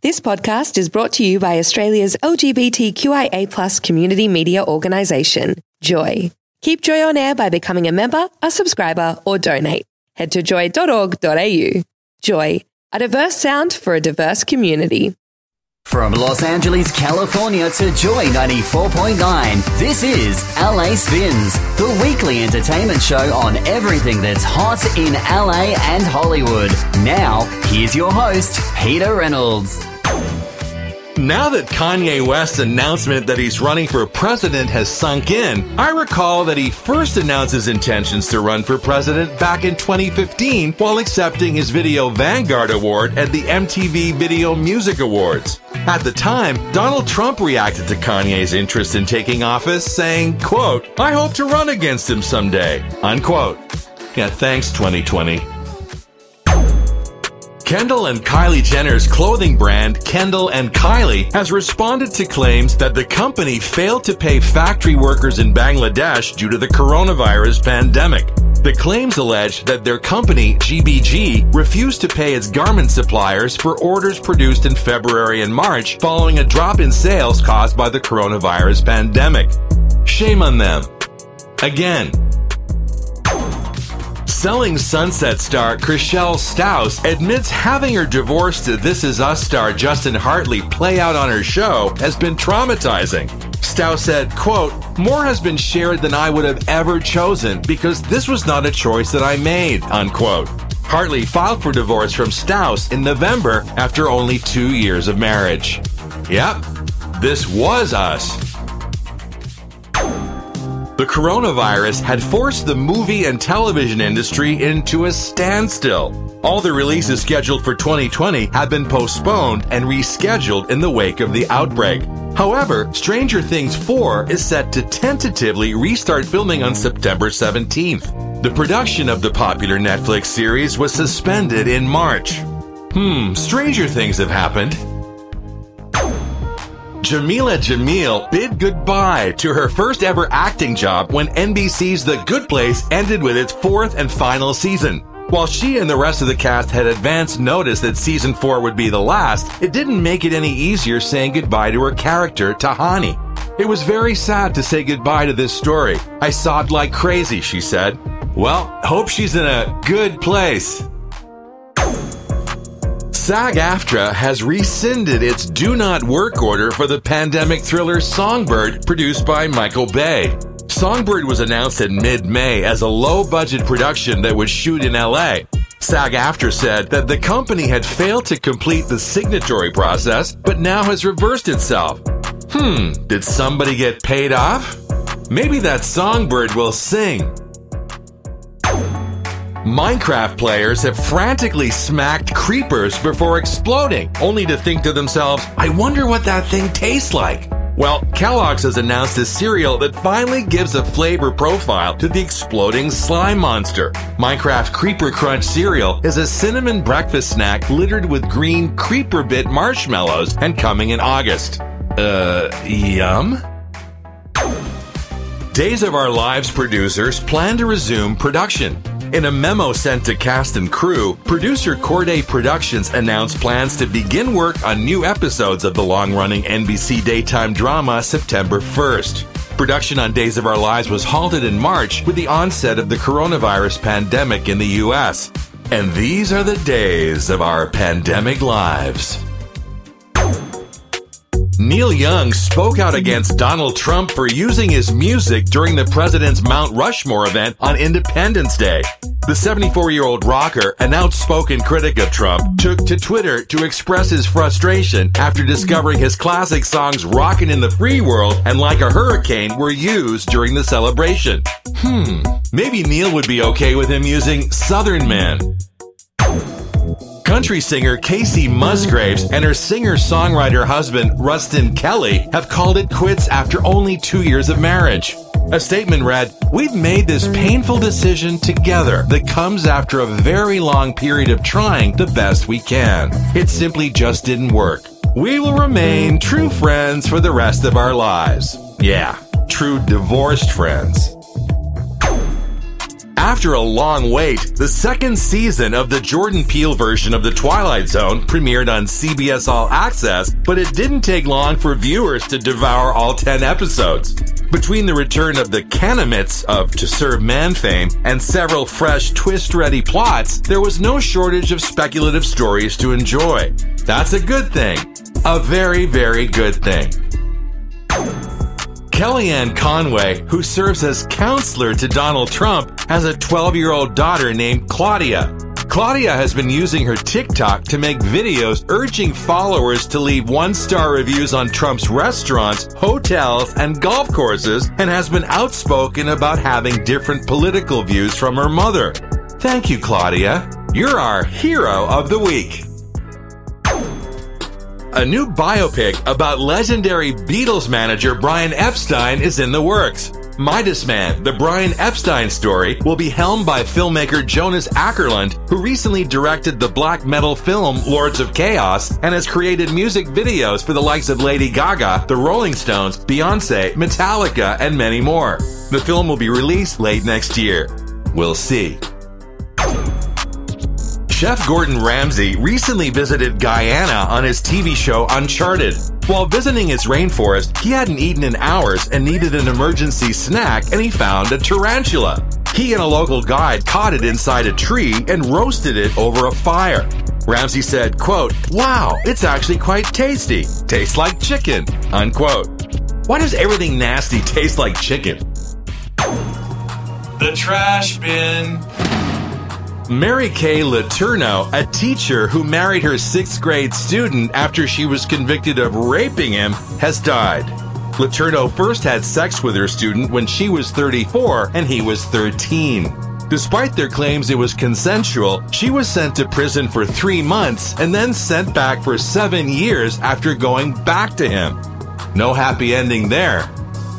This podcast is brought to you by Australia's LGBTQIA+ community media organisation, Joy. Keep Joy on air by becoming a member, a subscriber, or donate. Head to joy.org.au. Joy, a diverse sound for a diverse community. From Los Angeles, California to Joy 94.9, this is LA Spins, the weekly entertainment show on everything that's hot in LA and Hollywood. Now, here's your host, Peter Reynolds. Now that Kanye West's announcement that he's running for president has sunk in, I recall that he first announced his intentions to run for president back in 2015 while accepting his Video Vanguard Award at the MTV Video Music Awards. At the time, Donald Trump reacted to Kanye's interest in taking office, saying, quote, "I hope to run against him someday," unquote. Yeah, thanks 2020. Kendall and Kylie Jenner's clothing brand, Kendall and Kylie, has responded to claims that the company failed to pay factory workers in Bangladesh due to the coronavirus pandemic. The claims allege that their company, GBG, refused to pay its garment suppliers for orders produced in February and March following a drop in sales caused by the coronavirus pandemic. Shame on them. Again. Selling Sunset star Chrishell Stause admits having her divorce to This Is Us star Justin Hartley play out on her show has been traumatizing. Stause said, quote, "More has been shared than I would have ever chosen because this was not a choice that I made," unquote. Hartley filed for divorce from Stause in November after only 2 years of marriage. Yep, this was us. The coronavirus had forced the movie and television industry into a standstill. All the releases scheduled for 2020 have been postponed and rescheduled in the wake of the outbreak. However, Stranger Things 4 is set to tentatively restart filming on September 17th. The production of the popular Netflix series was suspended in March. Stranger things have happened. Jameela Jamil bid goodbye to her first ever acting job when NBC's The Good Place ended with its 4th and final season. While she and the rest of the cast had advance notice that season 4 would be the last, it didn't make it any easier saying goodbye to her character, Tahani. "It was very sad to say goodbye to this story. I sobbed like crazy," she said. Well, hope she's in a good place. SAG-AFTRA has rescinded its do not work order for the pandemic thriller Songbird, produced by Michael Bay. Songbird was announced in mid-May as a low-budget production that would shoot in LA. SAG-AFTRA said that the company had failed to complete the signatory process, but now has reversed itself. Did somebody get paid off? Maybe that Songbird will sing. Minecraft players have frantically smacked creepers before exploding, only to think to themselves, I wonder what that thing tastes like. Well, Kellogg's has announced a cereal that finally gives a flavor profile to the exploding slime monster. Minecraft Creeper Crunch cereal is a cinnamon breakfast snack littered with green Creeper Bit marshmallows and coming in August. Yum? Days of Our Lives producers plan to resume production. In a memo sent to cast and crew, producer Corday Productions announced plans to begin work on new episodes of the long-running NBC daytime drama September 1st. Production on Days of Our Lives was halted in March with the onset of the coronavirus pandemic in the U.S. And these are the days of our pandemic lives. Neil Young spoke out against Donald Trump for using his music during the president's Mount Rushmore event on Independence Day. The 74-year-old rocker, an outspoken critic of Trump, took to Twitter to express his frustration after discovering his classic songs Rockin' in the Free World and Like a Hurricane were used during the celebration. Maybe Neil would be okay with him using Southern Man. Country singer Casey Musgraves and her singer-songwriter husband Rustin Kelly have called it quits after only 2 years of marriage. A statement read, "We've made this painful decision together that comes after a very long period of trying the best we can. It simply just didn't work. We will remain true friends for the rest of our lives." Yeah, true divorced friends. After a long wait, the second season of the Jordan Peele version of The Twilight Zone premiered on CBS All Access, but it didn't take long for viewers to devour all 10 episodes. Between the return of the Canamitz of To Serve Man fame and several fresh twist-ready plots, there was no shortage of speculative stories to enjoy. That's a good thing. A very, very good thing. Kellyanne Conway, who serves as counselor to Donald Trump, has a 12-year-old daughter named Claudia. Claudia has been using her TikTok to make videos urging followers to leave one-star reviews on Trump's restaurants, hotels, and golf courses, and has been outspoken about having different political views from her mother. Thank you, Claudia. You're our hero of the week. A new biopic about legendary Beatles manager Brian Epstein is in the works. Midas Man, the Brian Epstein story, will be helmed by filmmaker Jonas Ackerlund, who recently directed the black metal film Lords of Chaos and has created music videos for the likes of Lady Gaga, the Rolling Stones, Beyonce, Metallica, and many more. The film will be released late next year. We'll see. Chef Gordon Ramsay recently visited Guyana on his TV show Uncharted. While visiting its rainforest, he hadn't eaten in hours and needed an emergency snack, and he found a tarantula. He and a local guide caught it inside a tree and roasted it over a fire. Ramsay said, quote, "Wow, it's actually quite tasty. Tastes like chicken," unquote. Why does everything nasty taste like chicken? The trash bin. Mary Kay Letourneau, a teacher who married her 6th grade student after she was convicted of raping him, has died. Letourneau first had sex with her student when she was 34 and he was 13. Despite their claims it was consensual, she was sent to prison for 3 months and then sent back for 7 years after going back to him. No happy ending there.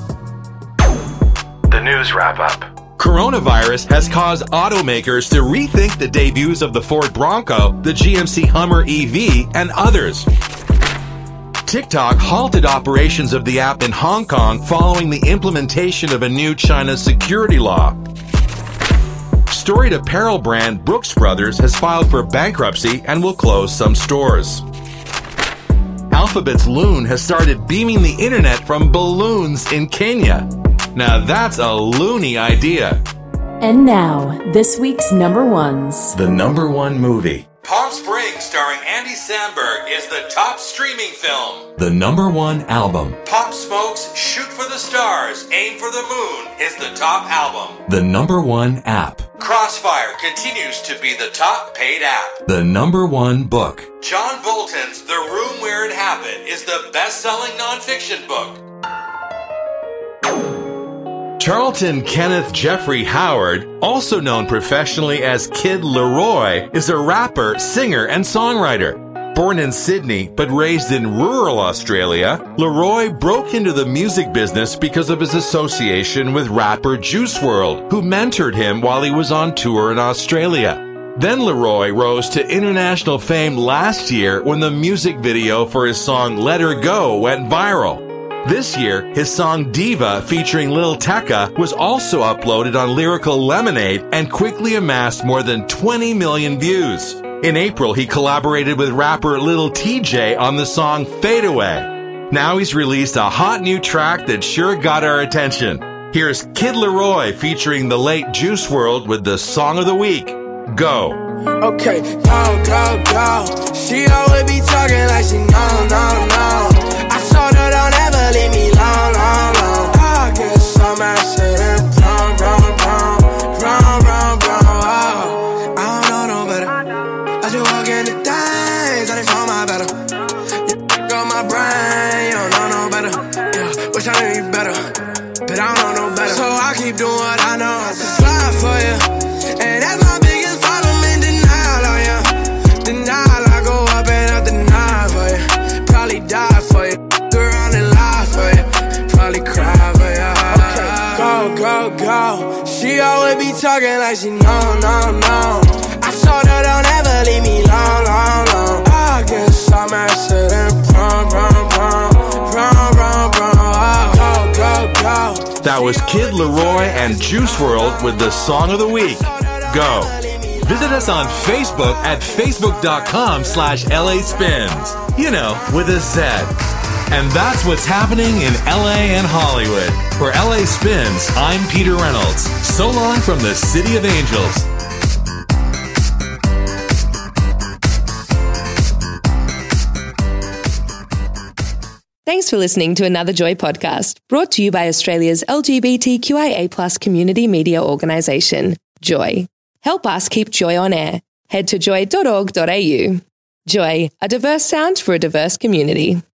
The news wrap-up. Coronavirus has caused automakers to rethink the debuts of the Ford Bronco, the GMC Hummer EV, and others. TikTok halted operations of the app in Hong Kong following the implementation of a new China security law. Storied apparel brand Brooks Brothers has filed for bankruptcy and will close some stores. Alphabet's Loon has started beaming the internet from balloons in Kenya. Now that's a loony idea. And now, this week's number ones. The number one movie. Palm Springs, starring Andy Samberg, is the top streaming film. The number one album. Pop Smoke's Shoot for the Stars, Aim for the Moon is the top album. The number one app. Crossfire continues to be the top paid app. The number one book. John Bolton's The Room Where It Happened is the best-selling nonfiction book. Charlton Kenneth Jeffrey Howard, also known professionally as Kid Laroi, is a rapper, singer, and songwriter. Born in Sydney, but raised in rural Australia, Laroi broke into the music business because of his association with rapper Juice WRLD, who mentored him while he was on tour in Australia. Then Laroi rose to international fame last year when the music video for his song Let Her Go went viral. This year, his song Diva featuring Lil Tecca was also uploaded on Lyrical Lemonade and quickly amassed more than 20 million views. In April, he collaborated with rapper Lil TJ on the song Fade Away. Now he's released a hot new track that sure got our attention. Here's Kid Laroi featuring the late Juice WRLD with the Song of the Week, Go. Okay, go. She always be talking like she no. I told her don't ever leave me long. I guess I'm accident wrong. Oh, I don't know no better. I just walk in the things, I just know my better. You got my brain, you don't know no better. Yeah, wish I knew you better, but I don't know no better. So I keep doing what I know, I just fly for you. And that's my biggest problem in denial, oh yeah. Denial, I go up and up denial for you. Probably die for you. Probably cry for ya. Okay, go. She always be talking like she no. I told her don't ever leave me long. I guess I'm accident wrong. Oh, go. That was Kid Leroy and Juice WRLD with the Song of the Week, Go. Visit us on Facebook at facebook.com/LA Spins. You know, with a Z. And that's what's happening in LA and Hollywood. For LA Spins, I'm Peter Reynolds. So long from the City of Angels. Thanks for listening to another Joy podcast, brought to you by Australia's LGBTQIA+ community media organisation, Joy. Help us keep Joy on air. Head to joy.org.au. Joy, a diverse sound for a diverse community.